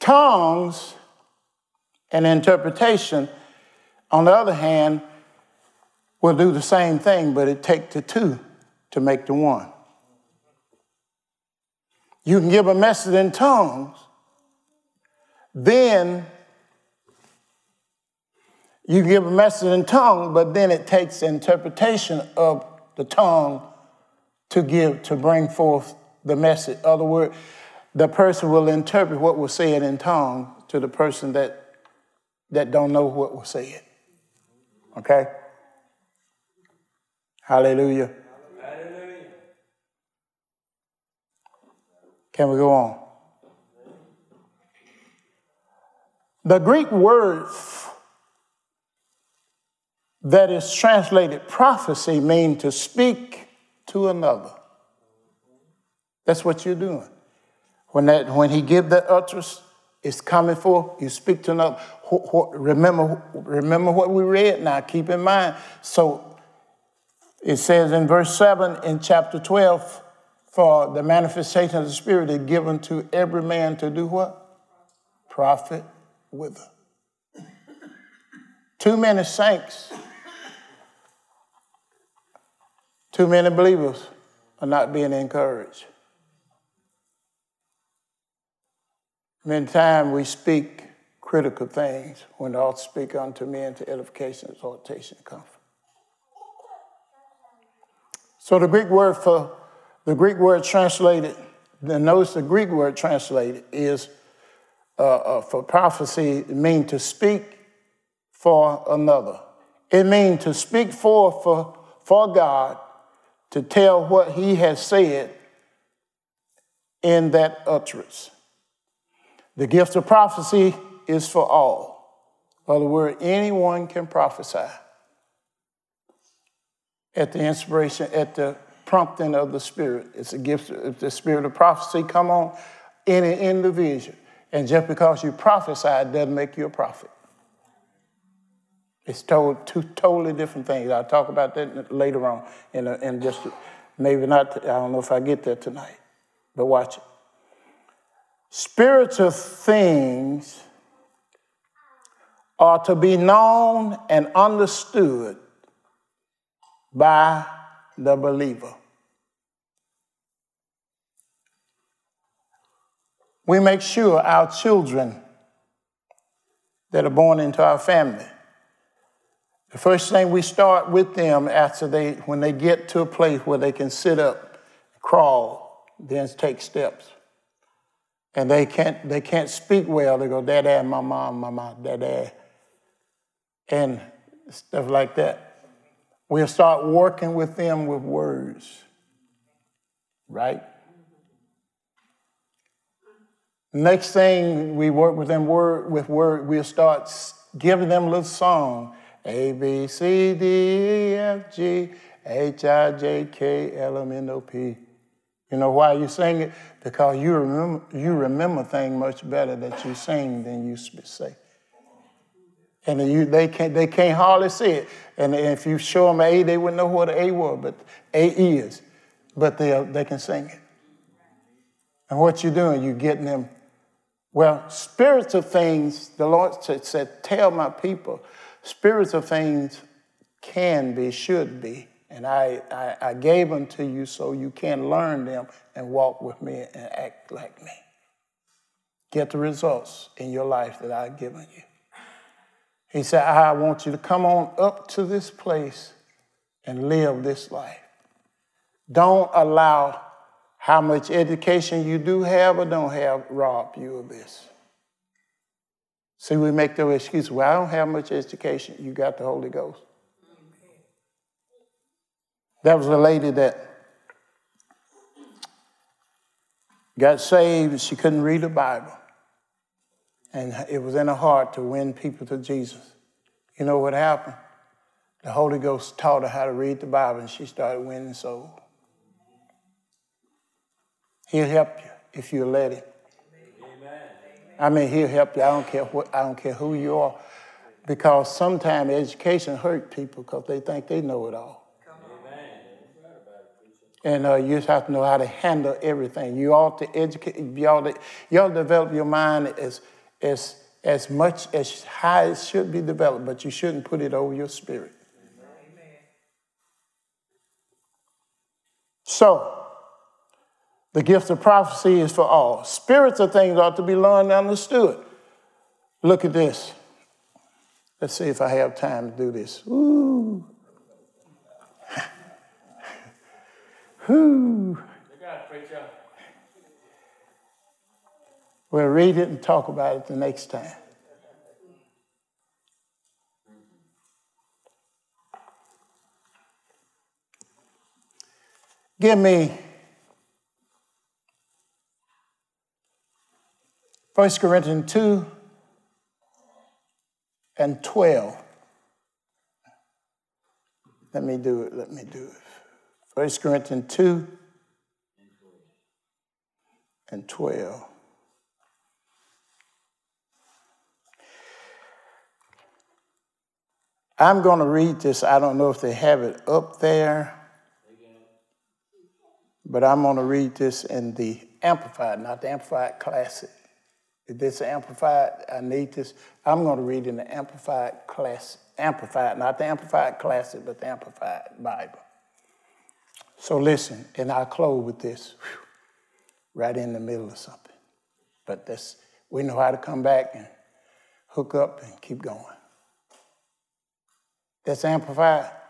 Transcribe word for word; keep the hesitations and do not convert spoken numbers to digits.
Tongues and interpretation, on the other hand, will do the same thing, but it takes the two to make the one. You can give a message in tongues, then you give a message in tongue, but then it takes interpretation of the tongue to give, to bring forth the message. In other words, the person will interpret what was said in tongue to the person that, that don't know what was said. Okay? Hallelujah. Hallelujah. Can we go on? The Greek word that is translated prophecy means to speak to another. That's what you're doing. When that, when he gives that utterance, it's coming forth, you speak to another. Remember, remember what we read now, keep in mind. So it says in verse seven in chapter twelve, for the manifestation of the Spirit is given to every man to do what? Profit with her. Too many saints, too many believers are not being encouraged. Many times we speak critical things when they ought to speak unto men to edification, exhortation, and comfort. So the Greek word for the Greek word translated, notice the Greek word translated is uh, uh, for prophecy. It means to speak for another. It means to speak for, for, for God, to tell what he has said in that utterance. The gift of prophecy is for all. In other words, anyone can prophesy at the inspiration, at the prompting of the Spirit. It's a gift. If the spirit of prophecy come on any individual, and just because you prophesy, it doesn't make you a prophet. It's told two totally different things. I'll talk about that later on, in, a, in just maybe not. I don't know if I get there tonight, but watch it. Spiritual things are to be known and understood by the believer. We make sure our children that are born into our family, the first thing we start with them after they, when they get to a place where they can sit up, crawl, then take steps. And they can't, they can't speak well. They go, Dad, my mom, mama, Dad, and stuff like that. We'll start working with them with words, right? Next thing we work with them word with word, we'll start giving them a little song. A, B, C, D, E, F, G, H, I, J, K, L, M, N, O, P. You know why you sing it? Because you remember, you remember things much better that you sing than you say. And you, they can't they can't hardly see it. And if you show them A, they wouldn't know what an A was, but A is. But they they can sing it. And what you're doing, you're getting them. Well, spiritual things, the Lord said, tell my people, spiritual things can be, should be. And I, I, I gave them to you so you can learn them and walk with me and act like me. Get the results in your life that I've given you. He said, I want you to come on up to this place and live this life. Don't allow how much education you do have or don't have rob you of this. See, we make those excuses. Well, I don't have much education. You got the Holy Ghost. That was a lady that got saved and she couldn't read the Bible. And it was in her heart to win people to Jesus. You know what happened? The Holy Ghost taught her how to read the Bible and she started winning souls. He'll help you if you let him. Amen. I mean, he'll help you. I don't care what, I don't care who you are. Because sometimes education hurt people because they think they know it all. And uh, you just have to know how to handle everything. You ought to educate, you ought to, you ought to develop your mind as, as, as much as high as should be developed, but you shouldn't put it over your spirit. Amen. So, the gift of prophecy is for all. Spiritual things ought to be learned and understood. Look at this. Let's see if I have time to do this. Ooh. Whew. We'll read it and talk about it the next time. Give me First Corinthians two and twelve. Let me do it. Let me do it. First Corinthians two and twelve. I'm going to read this. I don't know if they have it up there, but I'm going to read this in the Amplified, not the Amplified Classic. If this is Amplified, I need this. I'm going to read in the Amplified Classic. Amplified, not the Amplified Classic, but the Amplified Bible. So listen, and I'll close with this. Whew, right in the middle of something. But this, we know how to come back and hook up and keep going. That's Amplified.